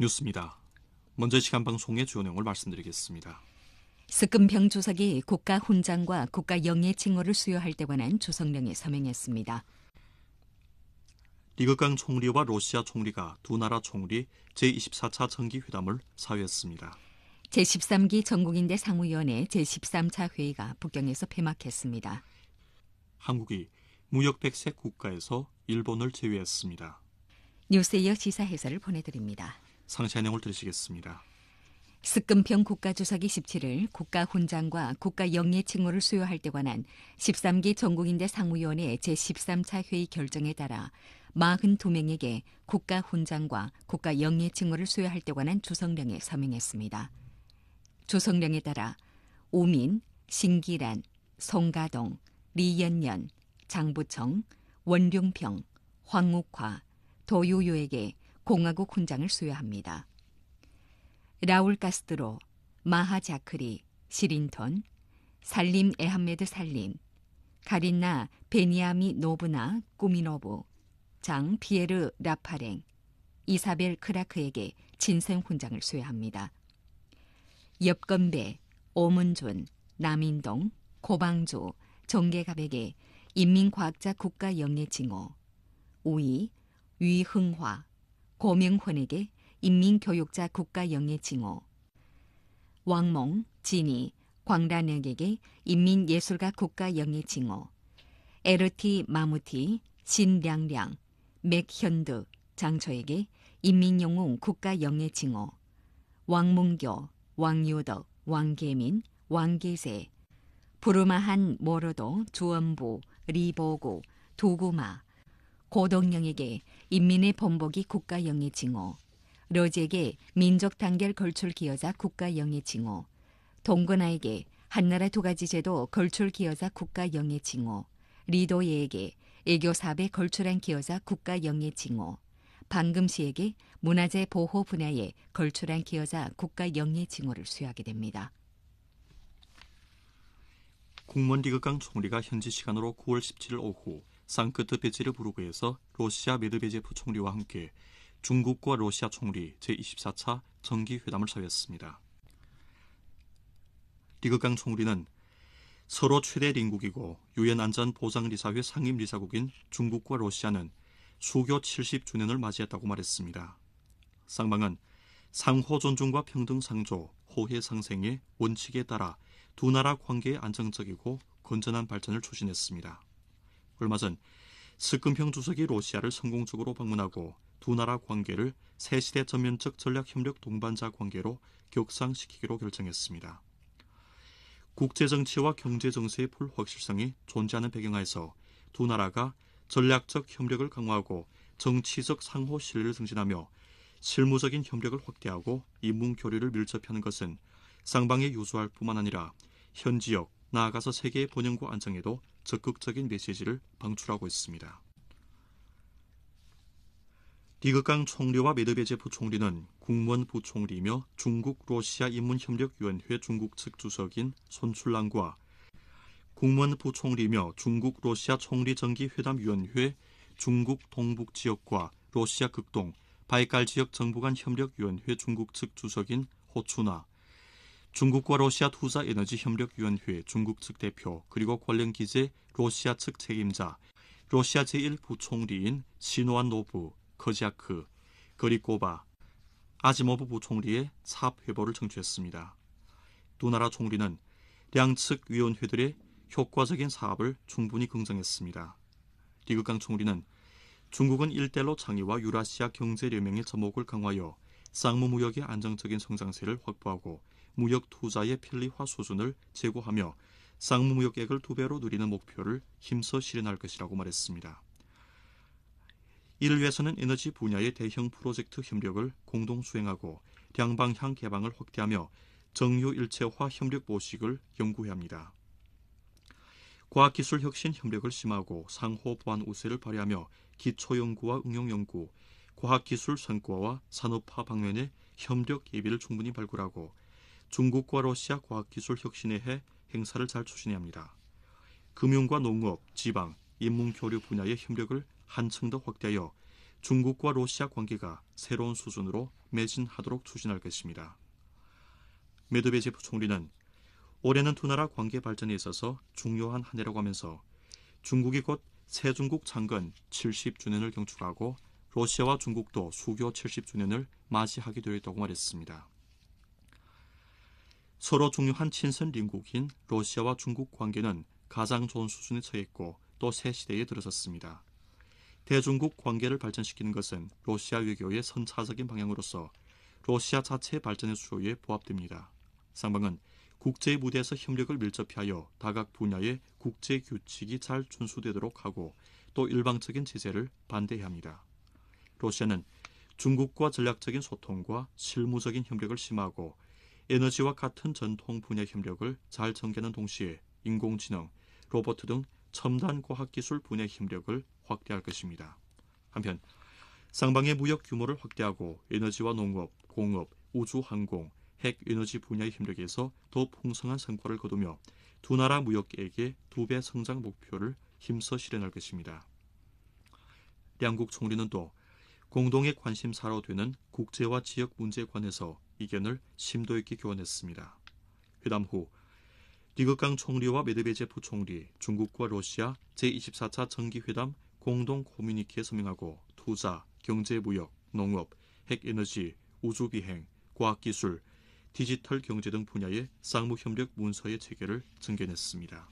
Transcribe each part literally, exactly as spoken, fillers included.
뉴스입니다. 먼저 시간 방송의 주요 내용을 말씀드리겠습니다. 습근평 주석이 국가 훈장과 국가 영예 칭호를 수여할 때 관한 조성령에 서명했습니다. 리그강 총리와 러시아 총리가 두 나라 총리 제이십사 차 정기회담을 사회했습니다. 제십삼 기 전국인대 상무위원회 제십삼 차 회의가 북경에서 폐막했습니다. 한국이 무역 백색 국가에서 일본을 제외했습니다. 뉴스에 이어 시사 해설을 보내드립니다. 상세한 내용을 들으시겠습니다. 습근평 국가주석이 십칠 일 국가 훈장과 국가 영예 칭호를 수여할 때 관한 십삼 기 전국인대 상무위원회 제십삼 차 회의 결정에 따라 사십이 명에게 국가 훈장과 국가 영예 칭호를 수여할 때 관한 조성령에 서명했습니다. 조성령에 따라 오민, 신기란, 송가동, 리연년, 장부청, 원룡평, 황욱화, 도요요에게 공화국 훈장을 수여합니다. 라울 카스트로, 마하 자크리, 시린톤, 살림 에함메드 살림, 가린나 베니아미 노브나 꾸미노브, 장 피에르 라파랭, 이사벨 크라크에게 진생 훈장을 수여합니다. 엽건배, 오문준, 남인동, 고방조, 정계갑에게 인민과학자 국가 영예 칭호, 우이, 위흥화, 고명훈에게 인민교육자 국가 영예 칭호, 왕몽, 진이, 광란에게 인민예술가 국가 영예 칭호, 에르티 마무티, 신량량, 맥현드, 장초에게 인민영웅 국가 영예 칭호, 왕문교, 왕요덕, 왕계민, 왕계세, 부르마한 모로도, 주원부, 리보고, 도구마, 고동영에게 인민의 본보기 국가 영예 칭호, 러지에게 민족 단결 걸출 기여자 국가 영예 칭호, 동건아에게 한나라 두 가지 제도 걸출 기여자 국가 영예 칭호, 리도예에게 애교 사업에 걸출한 기여자 국가 영예 칭호, 방금시에게 문화재 보호 분야에 걸출한 기여자 국가 영예 칭호를 수여하게 됩니다. 국무원 리그강 총리가 현지 시간으로 구월 십칠일 오후 상크트페테르부르크에서 러시아 메드베제프 총리와 함께 중국과 러시아 총리 제이십사 차 정기회담을 사회했습니다. 리그강 총리는 서로 최대鄰국이고 유엔 안전보장리사회 상임리사국인 중국과 러시아는 수교 칠십 주년을 맞이했다고 말했습니다. 쌍방은 상호 존중과 평등 상조, 호혜 상생의 원칙에 따라 두 나라 관계의 안정적이고 건전한 발전을 추진했습니다. 얼마 전 습근평 주석이 러시아를 성공적으로 방문하고 두 나라 관계를 새시대 전면적 전략협력 동반자 관계로 격상시키기로 결정했습니다. 국제정치와 경제정세의 불확실성이 존재하는 배경하에서 두 나라가 전략적 협력을 강화하고 정치적 상호 신뢰를 증진하며 실무적인 협력을 확대하고 인문교류를 밀접하는 것은 쌍방에 유수할 뿐만 아니라 현지역, 나아가서 세계의 번영과 안정에도 적극적인 메시지를 방출하고 있습니다. 리그강 총리와 메드베제프 총리는 국무원 부총리이며 중국 러시아 인문협력위원회 중국 측 주석인 손출랑과 국무원 부총리이며 중국 러시아 총리정기회담위원회 중국 동북지역과 러시아 극동, 바이칼 지역 정부간 협력위원회 중국 측 주석인 호추나, 중국과 러시아 투자에너지협력위원회 중국 측 대표 그리고 관련 기재 러시아 측 책임자, 러시아 제일 부총리인 시노안 노브, 거지아크, 그리코바, 아지모브 부총리의 사업 회보를 청취했습니다. 두 나라 총리는 양측 위원회들의 효과적인 사업을 충분히 긍정했습니다. 리그강 총리는 중국은 일대일로倡의와 유라시아 경제联盟의 접목을 강화하여 쌍무무역의 안정적인 성장세를 확보하고 무역 투자의 편리화 수준을 제고하며 쌍무무역액을 두 배로 늘리는 목표를 힘써 실현할 것이라고 말했습니다. 이를 위해서는 에너지 분야의 대형 프로젝트 협력을 공동 수행하고 양방향 개방을 확대하며 정유일체화 협력 모식을 연구해야 합니다. 과학기술 혁신 협력을 심화하고 상호 보완 우세를 발휘하며 기초연구와 응용연구, 과학기술 성과와 산업화 방면의 협력 예비를 충분히 발굴하고 중국과 러시아 과학기술 혁신의 해 행사를 잘 추진해야 합니다. 금융과 농업, 지방, 인문교류 분야의 협력을 한층 더 확대하여 중국과 러시아 관계가 새로운 수준으로 매진하도록 추진할 것입니다. 메드베제프 총리는 올해는 두 나라 관계 발전에 있어서 중요한 한 해라고 하면서 중국이 곧 새중국 창건 칠십 주년을 경축하고 러시아와 중국도 수교 칠십 주년을 맞이하게 되어 있다고 말했습니다. 서로 중요한 친선邻국인 러시아와 중국 관계는 가장 좋은 수준에 처했고 또 새 시대에 들어섰습니다. 대중국 관계를 발전시키는 것은 러시아 외교의 선차적인 방향으로서 러시아 자체 발전의 수요에 부합됩니다. 쌍방은 국제 무대에서 협력을 밀접하여 다각 분야의 국제 규칙이 잘 준수되도록 하고 또 일방적인 제재를 반대해야 합니다. 러시아는 중국과 전략적인 소통과 실무적인 협력을 심화하고 에너지와 같은 전통 분야 협력을 잘 전개하는 동시에 인공지능, 로봇 등 첨단 과학기술 분야 협력을 확대할 것입니다. 한편 쌍방의 무역 규모를 확대하고 에너지와 농업, 공업, 우주항공, 핵에너지 분야의 협력에서 더 풍성한 성과를 거두며 두 나라 무역계획의 두 배 성장 목표를 힘써 실현할 것입니다. 양국 총리는 또 공동의 관심사로 되는 국제와 지역 문제에 관해서 의견을 심도 있게 교환했습니다. 회담 후 리거강 총리와 메드베제프 총리, 중국과 러시아 제이십사 차 정기회담 공동 커뮤니케에 서명하고 투자, 경제무역, 농업, 핵에너지, 우주비행, 과학기술, 디지털 경제 등 분야의 쌍무협력 문서의 체결을 증견했습니다.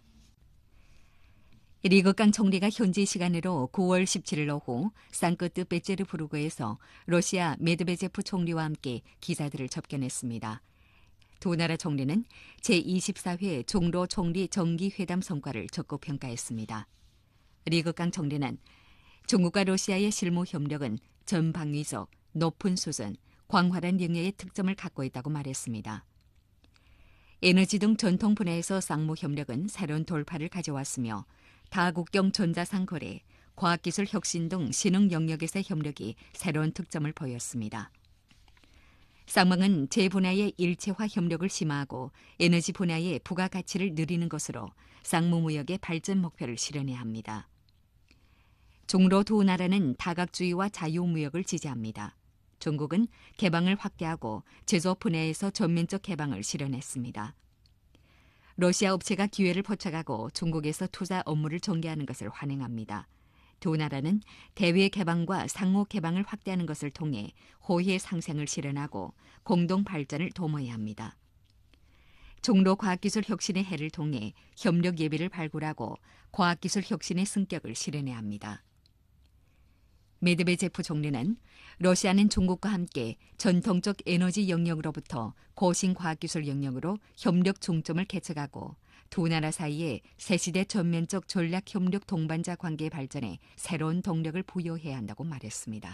리거강 총리가 현지 시간으로 구월 십칠일 오후 상크트페테르부르크에서 러시아 메드베제프 총리와 함께 기자들을 접견했습니다. 두 나라 총리는 제이십사 회 종로 총리 정기회담 성과를 적극 평가했습니다. 리거강 총리는 중국과 러시아의 실무 협력은 전방위적, 높은 수준, 광활한 영역의 특점을 갖고 있다고 말했습니다. 에너지 등 전통 분야에서 쌍무 협력은 새로운 돌파를 가져왔으며 다국경 전자상 거래, 과학기술 혁신 등 신흥 영역에서의 협력이 새로운 특점을 보였습니다. 쌍방은 제분야의 일체화 협력을 심화하고 에너지 분야의 부가가치를 늘리는 것으로 쌍무무역의 발전 목표를 실현해야 합니다. 중로 두 나라는 다각주의와 자유무역을 지지합니다. 중국은 개방을 확대하고 제조업 분야에서 전면적 개방을 실현했습니다. 러시아 업체가 기회를 포착하고 중국에서 투자 업무를 전개하는 것을 환영합니다. 두 나라는 대외 개방과 상호 개방을 확대하는 것을 통해 호혜의 상생을 실현하고 공동 발전을 도모해야 합니다. 종로 과학기술 혁신의 해를 통해 협력 예비를 발굴하고 과학기술 혁신의 승격을 실현해야 합니다. 메드베제프 총리는 러시아는 중국과 함께 전통적 에너지 영역으로부터 고신과학기술 영역으로 협력 중점을 개척하고 두 나라 사이에 새시대 전면적 전략협력 동반자 관계의 발전에 새로운 동력을 부여해야 한다고 말했습니다.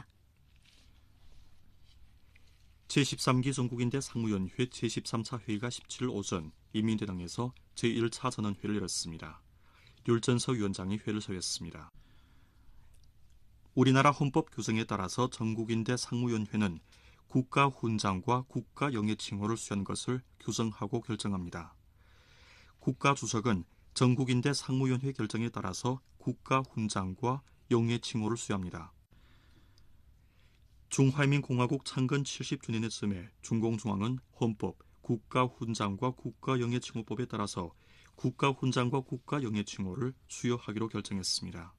제십삼 기 전국인대 상무위원회 제십삼 차 회의가 십칠일 오전 인민대당에서 제일 차 전원회를 열었습니다. 류전서 위원장이 회를 서했습니다. 우리나라 헌법 규정에 따라서 전국인대 상무위원회는 국가 훈장과 국가 영예 칭호를 수여한 것을 규정하고 결정합니다. 국가 주석은 전국인대 상무위원회 결정에 따라서 국가 훈장과 영예 칭호를 수여합니다. 중화인민공화국 창건 칠십 주년의 즈음에 중공중앙은 헌법, 국가 훈장과 국가 영예 칭호법에 따라서 국가 훈장과 국가 영예 칭호를 수여하기로 결정했습니다.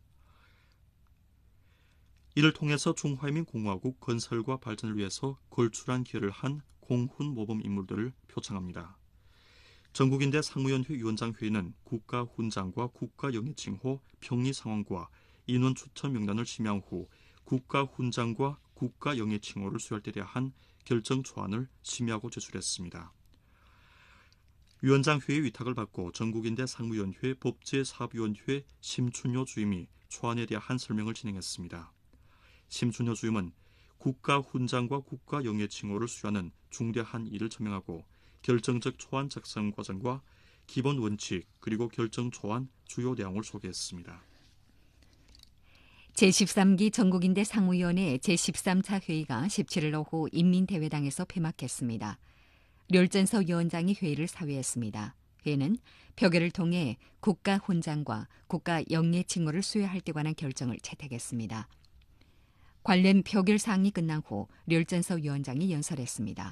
이를 통해서 중화인민공화국 건설과 발전을 위해서 걸출한 기여를 한 공훈 모범 인물들을 표창합니다. 전국인대 상무위원회 위원장회의는 국가 훈장과 국가 영예 칭호 평리 상황과 인원 추천 명단을 심의한 후 국가 훈장과 국가 영예 칭호를 수여할 때 대한 결정 초안을 심의하고 제출했습니다. 위원장회의 위탁을 받고 전국인대 상무위원회 법제사업위원회 심춘효 주임이 초안에 대한 설명을 진행했습니다. 심춘효 주임은 국가 훈장과 국가 영예 칭호를 수여하는 중대한 일을 천명하고 결정적 초안 작성 과정과 기본 원칙 그리고 결정 초안 주요 내용을 소개했습니다. 제십삼 기 전국인대 상무위원회 제십삼 차 회의가 십칠일 오후 인민대회당에서 폐막했습니다. 류전서 위원장이 회의를 사회했습니다. 회의는 표결을 통해 국가 훈장과 국가 영예 칭호를 수여할 때 관한 결정을 채택했습니다. 관련 표결 사항이 끝난 후 류전서 위원장이 연설했습니다.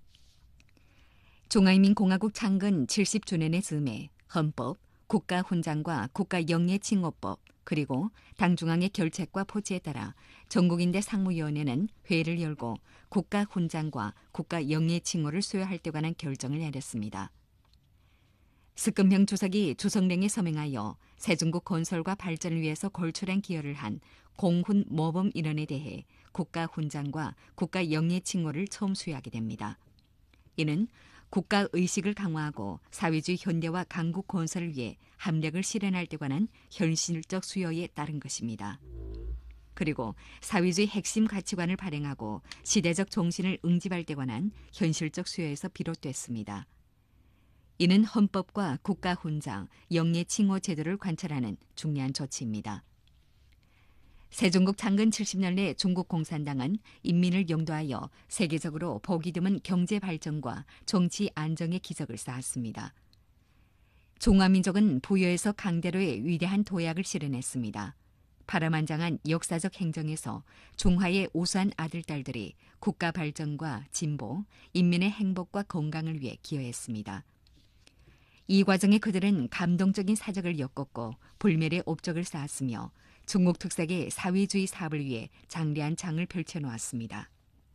중화인민공화국 창건 칠십 주년의 즈음에 헌법, 국가훈장과 국가영예칭호법, 그리고 당중앙의 결책과 포치에 따라 전국인대 상무위원회는 회의를 열고 국가훈장과 국가영예칭호를 수여할 때 관한 결정을 내렸습니다. 스금형 주석이 주석령에 서명하여 세중국 건설과 발전을 위해서 걸출한 기여를 한 공훈 모범 인원에 대해 국가훈장과 국가영예칭호를 처음 수여하게 됩니다. 이는 국가의식을 강화하고 사회주의 현대화 강국 건설을 위해 함력을 실현할 때 관한 현실적 수요에 따른 것입니다. 그리고 사회주의 핵심 가치관을 발행하고 시대적 정신을 응집할 때 관한 현실적 수요에서 비롯됐습니다. 이는 헌법과 국가훈장, 영예칭호 제도를 관철하는 중요한 조치입니다. 세종국 창건 칠십 년 내 중국 공산당은 인민을 영도하여 세계적으로 보기 드문 경제 발전과 정치 안정의 기적을 쌓았습니다. 중화민족은 부여에서 강대로의 위대한 도약을 실현했습니다. 파란만장한 역사적 행정에서 중화의 우수한 아들딸들이 국가 발전과 진보, 인민의 행복과 건강을 위해 기여했습니다. 이 과정에 그들은 감동적인 사적을 엮었고 불멸의 업적을 쌓았으며 중국 특색의 사회주의 사업을 위해 장대한 장을 펼쳐놓았습니다.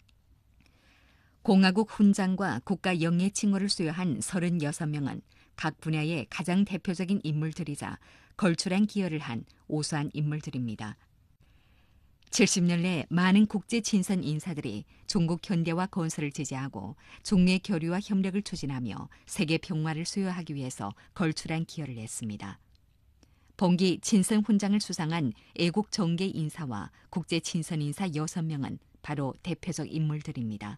공화국 훈장과 국가 영예칭호를 수여한 서른여섯 명은 각 분야의 가장 대표적인 인물들이자 걸출한 기여를 한 우수한 인물들입니다. 칠십 년 내 많은 국제 친선 인사들이 중국 현대화 건설을 지지하고 중미 교류와 협력을 추진하며 세계 평화를 수여하기 위해서 걸출한 기여를 했습니다. 봉기 친선 훈장을 수상한 애국 정계 인사와 국제 친선 인사 여섯 명은 바로 대표적 인물들입니다.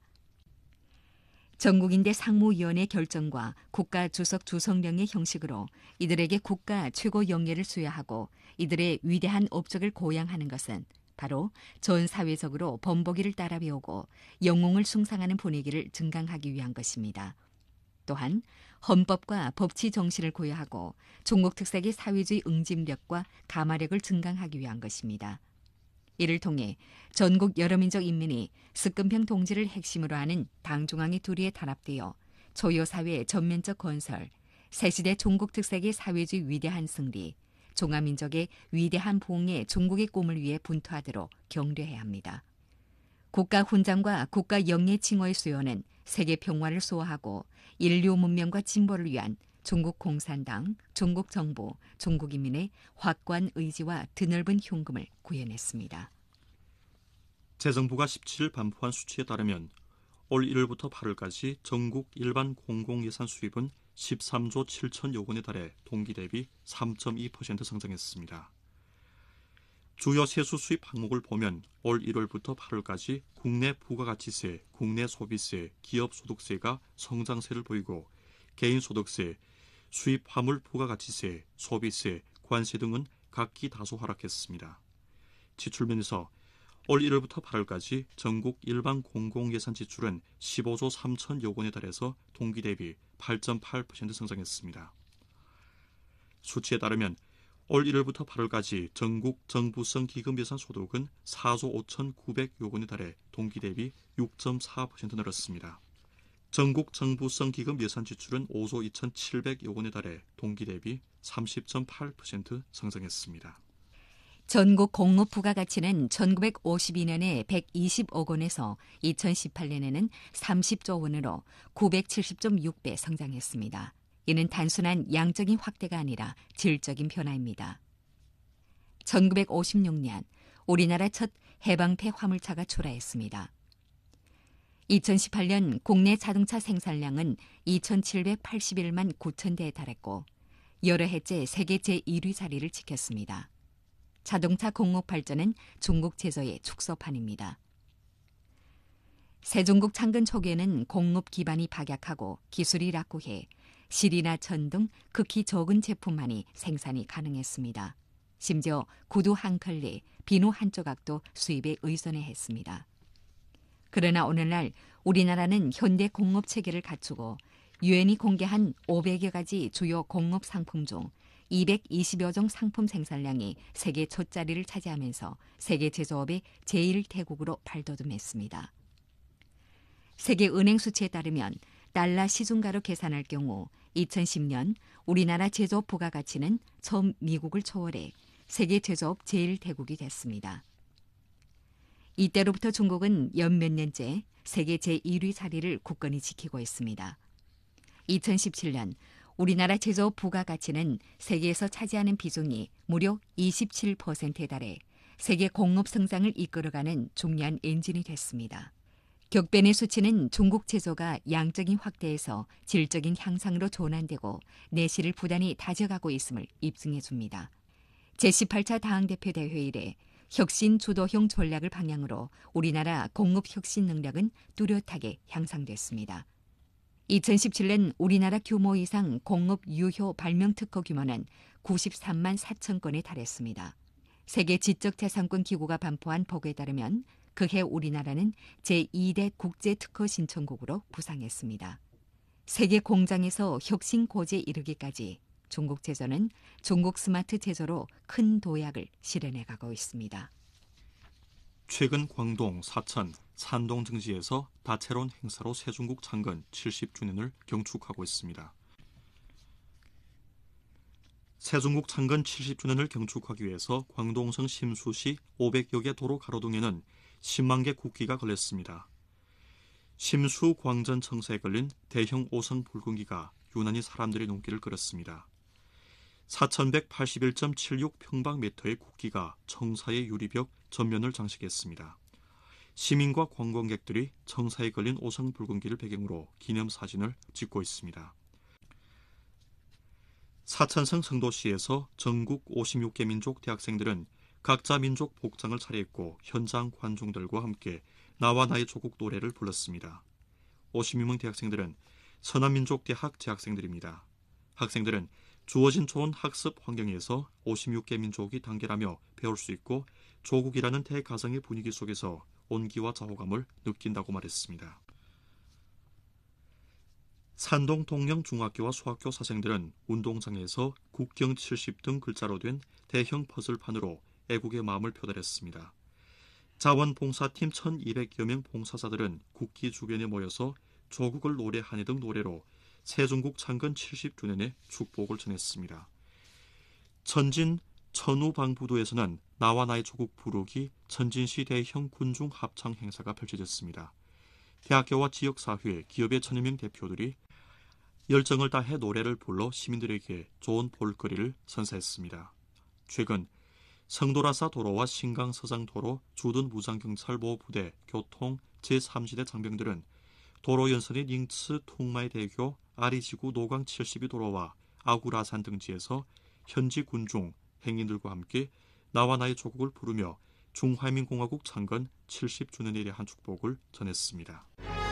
전국인대 상무위원회 결정과 국가 주석 주석령의 형식으로 이들에게 국가 최고 영예를 수여하고 이들의 위대한 업적을 고양하는 것은 바로 전 사회적으로 범벅이를 따라 배우고 영웅을 숭상하는 분위기를 증강하기 위한 것입니다. 또한 헌법과 법치 정신을 고려하고 중국 특색의 사회주의 응집력과 감화력을 증강하기 위한 것입니다. 이를 통해 전국 여러 민족 인민이 스금평 동지를 핵심으로 하는 당중앙의 도리에 단합되어 초요사회 전면적 건설, 새시대 중국 특색의 사회주의 위대한 승리, 중화민족의 위대한 부흥의 중국의 꿈을 위해 분투하도록 격려해야 합니다. 국가훈장과 국가영예칭호의 수여는 세계 평화를 수호하고 인류 문명과 진보를 위한 중국 공산당, 중국 정부, 중국 인민의 확고한 의지와 드넓은 흉금을 구현했습니다. 재정부가 십칠 일 반포한 수치에 따르면 올 일월부터 팔월까지 전국 일반 공공예산 수입은 십삼조 칠천억 원에 달해 동기 대비 삼 점 이 퍼센트 성장했습니다. 주요 세수 수입 항목을 보면 올 일월부터 팔월까지 국내 부가가치세, 국내 소비세, 기업소득세가 성장세를 보이고 개인소득세, 수입 화물 부가가치세, 소비세, 관세 등은 각기 다소 하락했습니다. 지출면에서 올 일월부터 팔월까지 전국 일반 공공예산 지출은 십오조 삼천억 원에 달해서 동기 대비 팔 점 팔 퍼센트 성장했습니다. 수치에 따르면 올 일월부터 팔월까지 전국 정부성 기금예산 소득은 사조 오천구백억 원에 달해 동기 대비 육 점 사 퍼센트 늘었습니다. 전국 정부성 기금 예산 지출은 오조 이천칠백억 원에 달해 동기 대비 삼십 점 팔 퍼센트 성장했습니다. 전국 공업 부가가치는 천구백오십이 년에 백이십억 원에서 이천십팔 년에는 삼십조 원으로 구백칠십 점 육 배 성장했습니다. 이는 단순한 양적인 확대가 아니라 질적인 변화입니다. 천구백오십육 년 우리나라 첫 해방패 화물차가 출하했습니다. 이천십팔 년 국내 자동차 생산량은 이천칠백팔십일만 구천 대에 달했고 여러 해째 세계 제일 위 자리를 지켰습니다. 자동차 공업 발전은 중국 제조의 축소판입니다. 세종국 창건 초기에는 공업 기반이 박약하고 기술이 낙후해 실이나 천 등 극히 적은 제품만이 생산이 가능했습니다. 심지어 구두 한 켤레, 비누 한 조각도 수입에 의존해 했습니다. 그러나 오늘날 우리나라는 현대 공업 체계를 갖추고 유엔이 공개한 오백여 가지 주요 공업 상품 중 이백이십여 종 상품 생산량이 세계 첫 자리를 차지하면서 세계 제조업의 제일 대국으로 발돋움했습니다. 세계은행 수치에 따르면 달러 시중가로 계산할 경우 이천십 년 우리나라 제조업 부가가치는 처음 미국을 초월해 세계 제조업 제일 대국이 됐습니다. 이때로부터 중국은 연 몇 년째 세계 제일 위 자리를 굳건히 지키고 있습니다. 이천십칠 년 우리나라 제조업 부가가치는 세계에서 차지하는 비중이 무려 이십칠 퍼센트에 달해 세계 공업 성장을 이끌어가는 중요한 엔진이 됐습니다. 격변의 수치는 중국 제조가 양적인 확대에서 질적인 향상으로 전환되고 내실을 부단히 다져가고 있음을 입증해 줍니다. 제십팔 차 당대표대회 이래 혁신 주도형 전략을 방향으로 우리나라 공업 혁신 능력은 뚜렷하게 향상됐습니다. 이천십칠 년 우리나라 규모 이상 공업 유효 발명 특허 규모는 구십삼만 사천 건에 달했습니다. 세계 지적재산권 기구가 반포한 보고에 따르면 그해 우리나라는 제이 대 국제 특허 신청국으로 부상했습니다. 세계 공장에서 혁신 고지에 이르기까지 중국 제조는 중국 스마트 제조로 큰 도약을 실현해가고 있습니다. 최근 광동, 사천, 산동 등지에서 다채로운 행사로 새중국 창건 칠십 주년을 경축하고 있습니다. 새중국 창건 칠십 주년을 경축하기 위해서 광동성 심수시 오백여 개 도로 가로등에는 십만 개 국기가 걸렸습니다. 심수 광전 청사에 걸린 대형 오성 붉은기가 유난히 사람들의 눈길을 끌었습니다. 사천백팔십일 점 칠육 평방미터의 국기가 청사의 유리벽 전면을 장식했습니다. 시민과 관광객들이 청사에 걸린 오성 붉은기를 배경으로 기념사진을 찍고 있습니다. 사천성 성도시에서 전국 오십육 개 민족 대학생들은 각자 민족 복장을 차려입고 현장 관중들과 함께 나와 나의 조국 노래를 불렀습니다. 오십육 명 대학생들은 서남민족대학 재학생들입니다. 학생들은 주어진 좋은 학습 환경에서 오십육 개 민족이 단결하며 배울 수 있고 조국이라는 대가정의 분위기 속에서 온기와 자호감을 느낀다고 말했습니다. 산동 동영중학교와 소학교 사생들은 운동장에서 국경 칠십 등 글자로 된 대형 퍼즐판으로 애국의 마음을 표달했습니다. 자원봉사팀 천이백여 명 봉사자들은 국기 주변에 모여서 조국을 노래하니 등 노래로 새중국 창건 칠십 주년의 축복을 전했습니다. 천진 천우방부도에서는 나와 나의 조국 부르기 천진시 대형 군중 합창 행사가 펼쳐졌습니다. 대학교와 지역사회, 기업의 천여 명 대표들이 열정을 다해 노래를 불러 시민들에게 좋은 볼거리를 선사했습니다. 최근 성도라사 도로와 신강서장 도로 주둔 무장경찰보호부대 교통 제삼 지대 장병들은 도로 연선인 잉츠 퉁마이 대교 아리지구 노강 칠십이 도로와 아구라산 등지에서 현지 군중, 행인들과 함께 나와 나의 조국을 부르며 중화민공화국 창건 칠십 주년에 대한 축복을 전했습니다.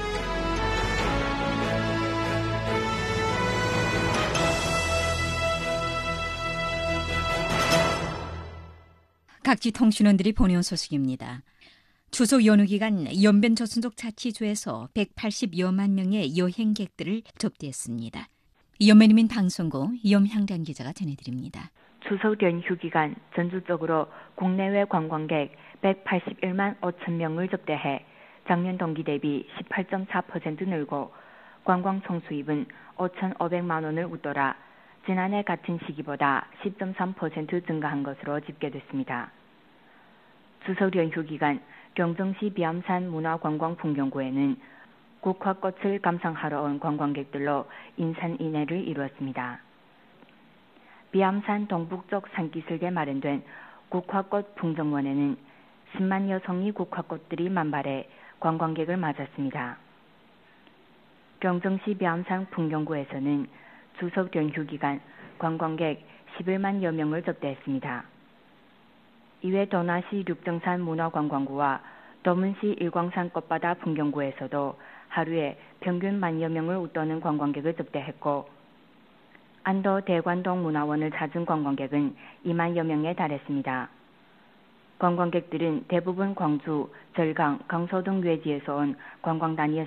각지 통신원들이 보내온 소식입니다. 추석 연휴 기간 연변 조선족 자치주에서 백팔십여만 명의 여행객들을 접대했습니다. 연변인민 방송국 염향란 기자가 전해드립니다. 추석 연휴 기간 전주적으로 국내외 관광객 백팔십일만 오천 명을 접대해 작년 동기 대비 십팔 점 사 퍼센트 늘고 관광 총수입은 오천오백만 원을 웃돌아 지난해 같은 시기보다 십 점 삼 퍼센트 증가한 것으로 집계됐습니다. 추석 연휴 기간 경정시 비암산 문화관광풍경구에는 국화꽃을 감상하러 온 관광객들로 인산인해를 이루었습니다. 비암산 동북쪽 산기슭에 마련된 국화꽃 풍정원에는 십만 여성이 국화꽃들이 만발해 관광객을 맞았습니다. 경정시 비암산 풍경구에서는 추석 연휴 기간 관광객 십일만여 명을 접대했습니다. 이외 도나시 륙정산 문화관광구와 도문시 일광산 꽃바다 풍경구에서도 하루에 평균 만여 명을 웃도는 관광객을 접대했고 안도 대관동 문화원을 찾은 관광객은 이만여 명에 달했습니다. 관광객들은 대부분 광주, 절강, 강서 등 외지에서 온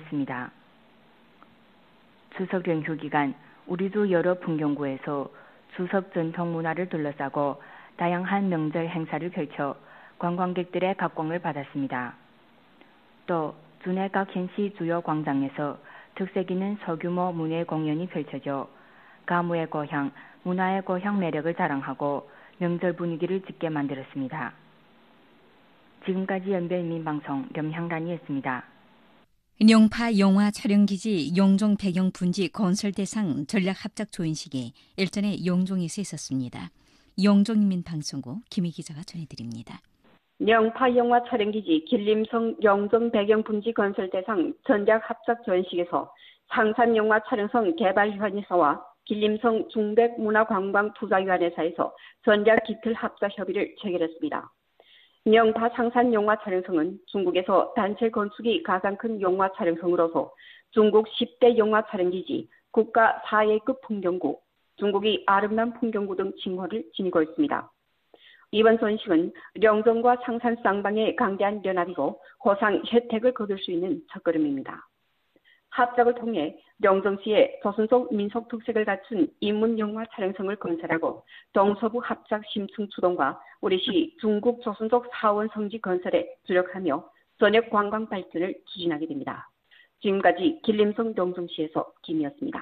관광단이었습니다. 추석 연휴 기간 우리도 여러 풍경구에서 수석 전통 문화를 둘러싸고 다양한 명절 행사를 펼쳐 관광객들의 각광을 받았습니다. 또 주내 각 현시 주요 광장에서 특색 있는 소규모 문예 공연이 펼쳐져 가무의 고향, 문화의 고향 매력을 자랑하고 명절 분위기를 짙게 만들었습니다. 지금까지 연변인민방송 염향단이었습니다. 영파 영화 촬영기지 영종 배경 분지 건설 대상 전략 합작 조인식이 일전에 영종에서 있었습니다. 영종인민방송국 김희 기자가 전해드립니다. 영파 영화 촬영기지 길림성 영종 배경 분지 건설 대상 전략 합작 조인식에서 상산 영화 촬영성 개발위원회사와 길림성 중백문화관광투자위원회사에서 전략 기틀 합작 협의를 체결했습니다. 영파 상산 영화 촬영성은 중국에서 단체 건축이 가장 큰 영화 촬영성으로서 중국 십 대 영화 촬영기지, 국가 사 위급 풍경구, 중국이 아름다운 풍경구 등 칭호를 지니고 있습니다. 이번 전식은 영종과 상산 쌍방의 강대한 연합이고 호상 혜택을 거둘 수 있는 첫걸음입니다. 합작을 통해 영종시의 조선족 민속 특색을 갖춘 인문 영화 촬영성을 건설하고 동서부 합작 심층 추동과 우리시 중국 조선족 사원 성지 건설에 주력하며 전역 관광 발전을 추진하게 됩니다. 지금까지 길림성 영종시에서 김이었습니다.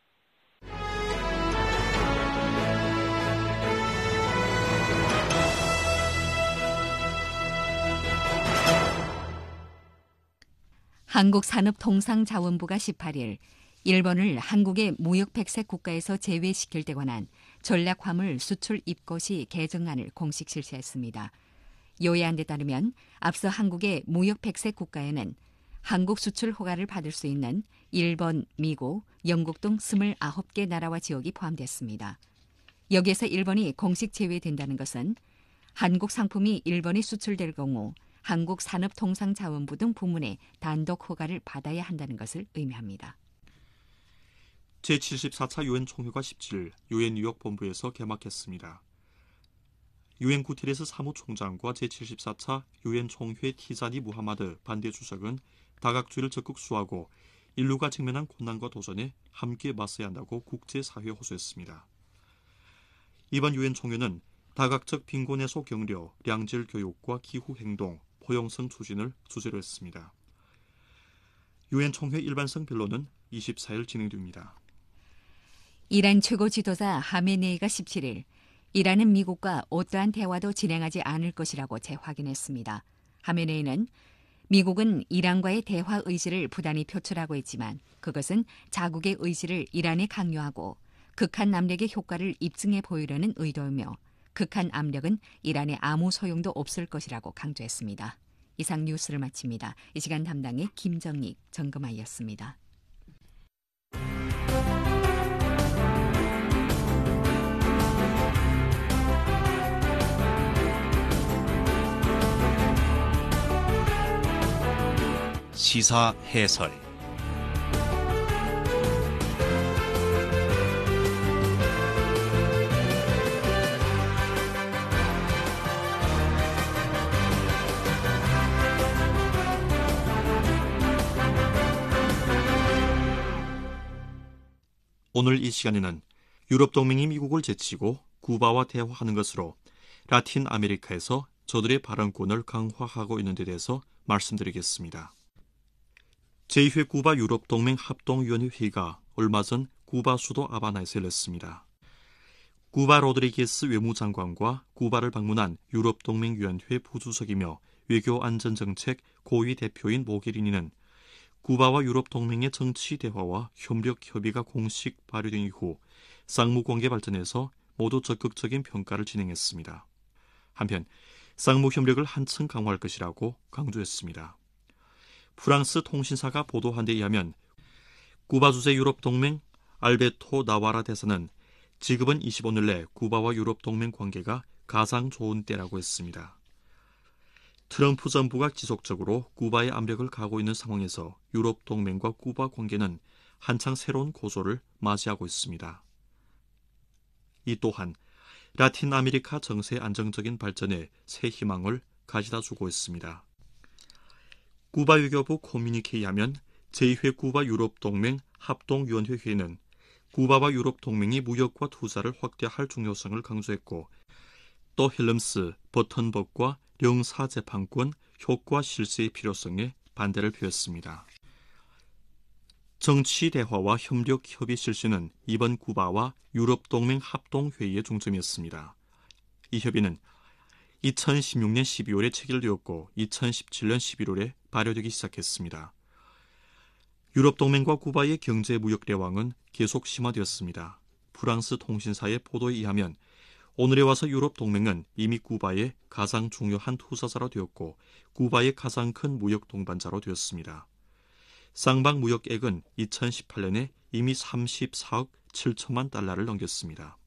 한국산업통상자원부가 십팔 일 일본을 한국의 무역백색 국가에서 제외시킬 데 관한 전략화물 수출 입고시 개정안을 공식 실시했습니다. 요의안에 따르면 앞서 한국의 무역백색 국가에는 한국 수출 허가를 받을 수 있는 일본, 미국, 영국 등 스물아홉 개 나라와 지역이 포함됐습니다. 여기에서 일본이 공식 제외된다는 것은 한국 상품이 일본에 수출될 경우 한국산업통상자원부 등 부문의 단독 허가를 받아야 한다는 것을 의미합니다. 제칠십사 차 유엔 총회가 십칠 일 유엔 뉴욕 본부에서 개막했습니다. 유엔 구테레스 사무총장과 제칠십사 차 유엔 총회 티자니 무하마드 반대 주석은 다각주의를 적극 수호하고 인류가 직면한困難과 도전에 함께 맞서야 한다고 국제사회에 호소했습니다. 이번 유엔 총회는 다각적 빈곤 해소 경려, 량질 교육과 기후 행동, 포용성 추진을 주제로 했습니다. 유엔 총회 일반성 변론은 이십사 일 진행됩니다. 이란 최고 지도자 하메네이가 십칠 일 이란은 미국과 어떠한 대화도 진행하지 않을 것이라고 재확인했습니다. 하메네이는 미국은 이란과의 대화 의지를 부단히 표출하고 있지만 그것은 자국의 의지를 이란에 강요하고 극한 압력의 효과를 입증해 보이려는 의도이며 극한 압력은 이란에 아무 소용도 없을 것이라고 강조했습니다. 이상 뉴스를 마칩니다. 이 시간 담당의 김정익, 정금아이였습니다. 시사 해설 오늘 이 시간에는 유럽 동맹이 미국을 제치고 쿠바와 대화하는 것으로 라틴 아메리카에서 저들의 발언권을 강화하고 있는 데 대해서 말씀드리겠습니다. 제이 회 쿠바 유럽 동맹 합동위원회 회의가 얼마 전 쿠바 수도 아바나에서 열렸습니다. 쿠바 로드리게스 외무장관과 쿠바를 방문한 유럽 동맹위원회 부주석이며 외교안전정책 고위 대표인 모게리니는 쿠바와 유럽 동맹의 정치 대화와 협력 협의가 공식 발효된 이후 쌍무관계 발전에서 모두 적극적인 평가를 진행했습니다. 한편 쌍무 협력을 한층 강화할 것이라고 강조했습니다. 프랑스 통신사가 보도한 데 의하면 쿠바 주재 유럽 동맹 알베토 나와라 대사는 지금은 이십오 일 내 쿠바와 유럽 동맹 관계가 가장 좋은 때라고 했습니다. 트럼프 정부가 지속적으로 쿠바에 압력을 가하고 있는 상황에서 유럽 동맹과 쿠바 관계는 한창 새로운 고조를 맞이하고 있습니다. 이 또한 라틴 아메리카 정세 안정적인 발전에 새 희망을 가져다 주고 있습니다. 쿠바 외교부 커뮤니케에 하면 제이 회 쿠바 유럽 동맹 합동위원회 회의는 쿠바와 유럽 동맹이 무역과 투자를 확대할 중요성을 강조했고 또 힐름스, 버턴법과 영사재판권 효과 실시의 필요성에 반대를 표했습니다. 정치 대화와 협력 협의 실시는 이번 쿠바와 유럽 동맹 합동회의의 중점이었습니다. 이 협의는 이천십육 년 십이월에 체결되었고 이천십칠 년 십일월에 발효되기 시작했습니다. 유럽 동맹과 쿠바의 경제 무역 대왕은 계속 심화되었습니다. 프랑스 통신사의 보도에 의하면 오늘에 와서 유럽 동맹은 이미 쿠바의 가장 중요한 투자자로 되었고 쿠바의 가장 큰 무역 동반자로 되었습니다. 쌍방 무역액은 이천십팔 년에 이미 삼십사억 칠천만 달러를 넘겼습니다.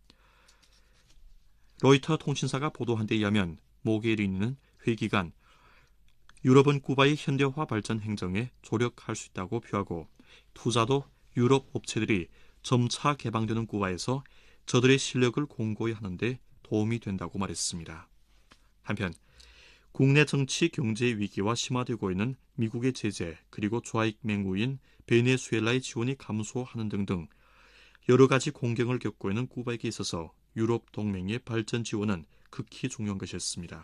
로이터 통신사가 보도한 데 의하면 모게리니는 회의 기간 유럽은 쿠바의 현대화 발전 행정에 조력할 수 있다고 표하고 투자도 유럽 업체들이 점차 개방되는 쿠바에서 저들의 실력을 공고히 하는 데 도움이 된다고 말했습니다. 한편 국내 정치 경제 위기와 심화되고 있는 미국의 제재 그리고 좌익 맹우인 베네수엘라의 지원이 감소하는 등등 여러 가지 공경을 겪고 있는 쿠바에게 있어서 유럽 동맹의 발전 지원은 극히 중요한 것이었습니다.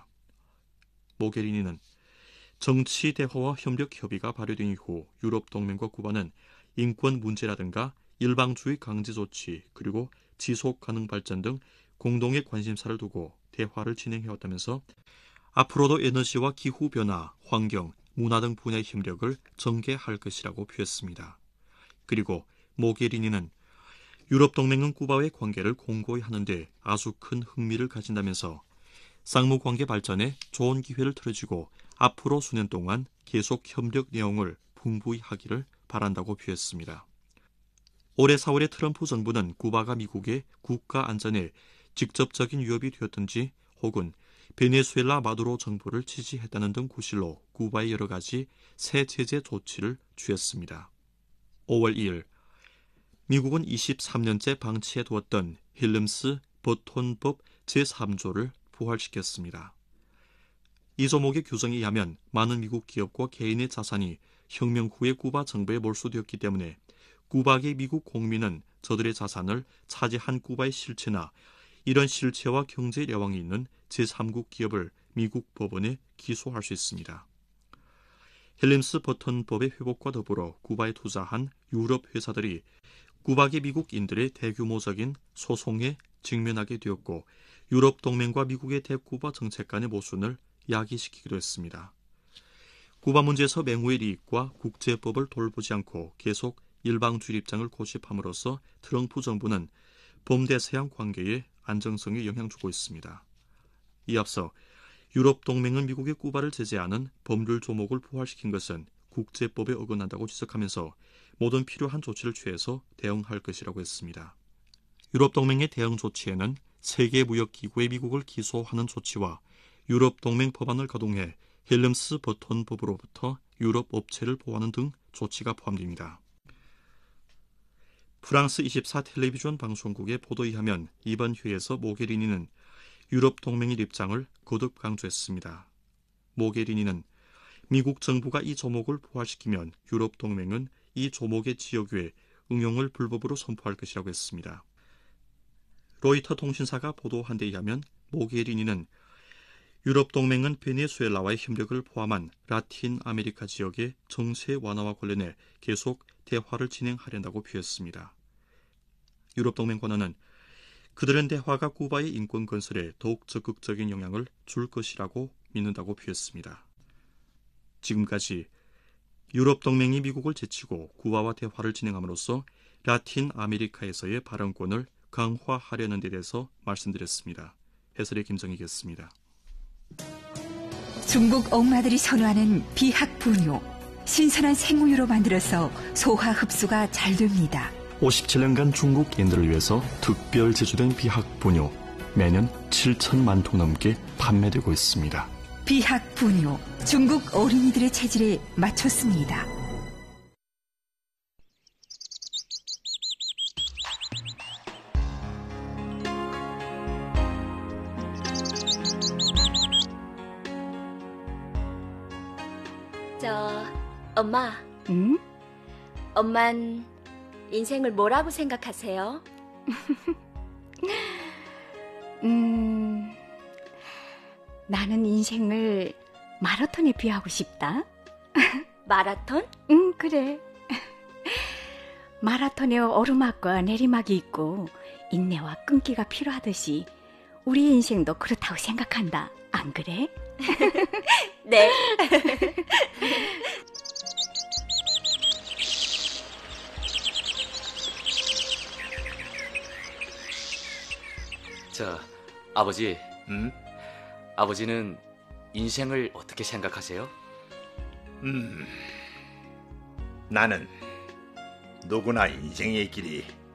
모게리니는 정치 대화와 협력 협의가 발효된 이후 유럽 동맹과 쿠바는 인권 문제라든가 일방주의 강제 조치 그리고 지속 가능 발전 등 공동의 관심사를 두고 대화를 진행해왔다면서 앞으로도 에너지와 기후변화, 환경, 문화 등 분야의 협력을 전개할 것이라고 표했습니다. 그리고 모게리니는 유럽 동맹은 쿠바와의 관계를 공고히 하는데 아주 큰 흥미를 가진다면서 쌍무관계 발전에 좋은 기회를 틀어주고 앞으로 수년 동안 계속 협력 내용을 풍부히 하기를 바란다고 표했습니다. 올해 사월에 트럼프 정부는 쿠바가 미국의 국가 안전에 직접적인 위협이 되었든지 혹은 베네수엘라 마두로 정부를 지지했다는 등 구실로 쿠바의 여러 가지 새 제재 조치를 취했습니다. 오월 이일 미국은 이십삼 년째 방치해두었던 힐름스 버톤법 제삼 조를 부활시켰습니다. 이 조목의 규정에 의하면 많은 미국 기업과 개인의 자산이 혁명 후에 쿠바 정부에 몰수되었기 때문에 쿠바계 미국 공민은 저들의 자산을 차지한 쿠바의 실체나 이런 실체와 경제 여왕이 있는 제삼국 기업을 미국 법원에 기소할 수 있습니다. 힐림스 버턴법의 회복과 더불어 쿠바에 투자한 유럽 회사들이 쿠바계 미국인들의 대규모적인 소송에 직면하게 되었고 유럽 동맹과 미국의 대쿠바 정책 간의 모순을 야기시키기도 했습니다. 쿠바 문제에서 맹우의利益과 국제법을 돌보지 않고 계속 일방주의 입장을 고집함으로써 트럼프 정부는 범대서양 관계에 안정성에 영향을 주고 있습니다. 이 앞서 유럽 동맹은 미국의 쿠바를 제재하는 법률 조목을 부활시킨 것은 국제법에 어긋난다고 지적하면서 모든 필요한 조치를 취해서 대응할 것이라고 했습니다. 유럽 동맹의 대응 조치에는 세계무역기구에 미국을 기소하는 조치와 유럽 동맹 법안을 가동해 힐름스 버턴법으로부터 유럽 업체를 보호하는 등 조치가 포함됩니다. 프랑스 이십사 텔레비전 방송국의 보도에 의하면 이번 회의에서 모게리니는 유럽 동맹의 입장을 거듭 강조했습니다. 모게리니는 미국 정부가 이 조목을 부활시키면 유럽 동맹은 이 조목의 지역외 응용을 불법으로 선포할 것이라고 했습니다. 로이터 통신사가 보도한 데 의하면 모게리니는 유럽 동맹은 베네수엘라와의 협력을 포함한 라틴 아메리카 지역의 정세 완화와 관련해 계속 대화를 진행하려고 표했습니다. 유럽 동맹 관원은 그들은 대화가 쿠바의 인권 건설에 더욱 적극적인 영향을 줄 것이라고 믿는다고 표했습니다. 지금까지 유럽 동맹이 미국을 제치고 쿠바와 대화를 진행함으로써 라틴 아메리카에서의 발언권을 강화하려는 데 대해서 말씀드렸습니다. 해설의 김정희였습니다. 중국 엄마들이 선호하는 비학 분유. 신선한 생우유로 만들어서 소화 흡수가 잘 됩니다. 오십칠 년간 중국인들을 위해서 특별 제조된 비학 분유. 매년 칠천만 통 넘게 판매되고 있습니다. 비학 분유. 중국 어린이들의 체질에 맞췄습니다. 저, 엄마. 응? 엄만 인생을 뭐라고 생각하세요? 음, 나는 인생을 마라톤에 비하고 싶다. 마라톤? 응, 그래. 마라톤에 오르막과 내리막이 있고 인내와 끈기가 필요하듯이 우리 인생도 그렇다고 생각한다. 안 그래? 네. 저, 아버지. 음? 아버지는 인생을 어떻게 생각하세요? 음, 나는 누구나 인생의 길이